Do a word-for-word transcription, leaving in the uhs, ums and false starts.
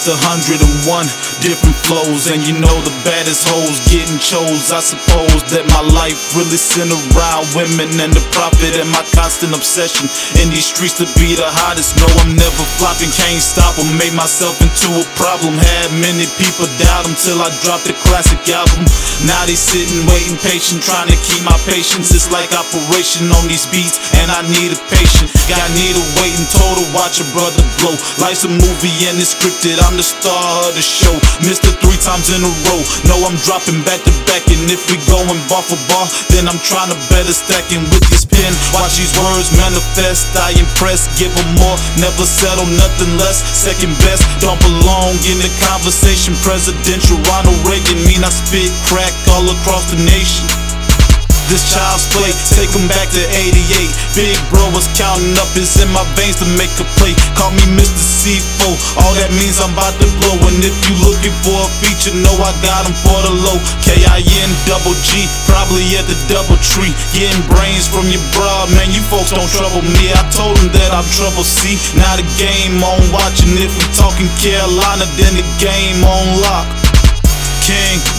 a hundred and one different flows, and you know the baddest hoes getting chose. I suppose that my life really centered around women and the profit, and my constant obsession in these streets to be the hottest. No, I'm never flopping, can't stop 'em. Made myself into a problem, had many people doubt 'em till I dropped a classic album. Now they sitting waiting patient, trying to keep my patience. It's like operation on these beats, and I need a patient. Got need a waiting total, watch a brother blow. Life's a movie and it's scripted, I'm the star of the show. Mister three times in a row, no, I'm dropping back to back. And if we going bar for bar, then I'm trying to better stacking with this pen. Watch these words manifest, I impress. Give them more, never settle, nothing less. Second best, don't belong in the conversation. Presidential Ronald Reagan, mean I spit crack all across the nation. This child's play, take 'em back to eighty-eight. Big bro was counting up, it's in my veins to make a play. Call me Mister C four, all that means I'm about to blow. And if you looking for a feature, know I got 'em for the low. K I N double G, probably at the double tree. Getting brains from your bra, man, you folks don't trouble me. I told 'em that I'm trouble C. Now the game on watching. If we talking Carolina, then the game on lock. King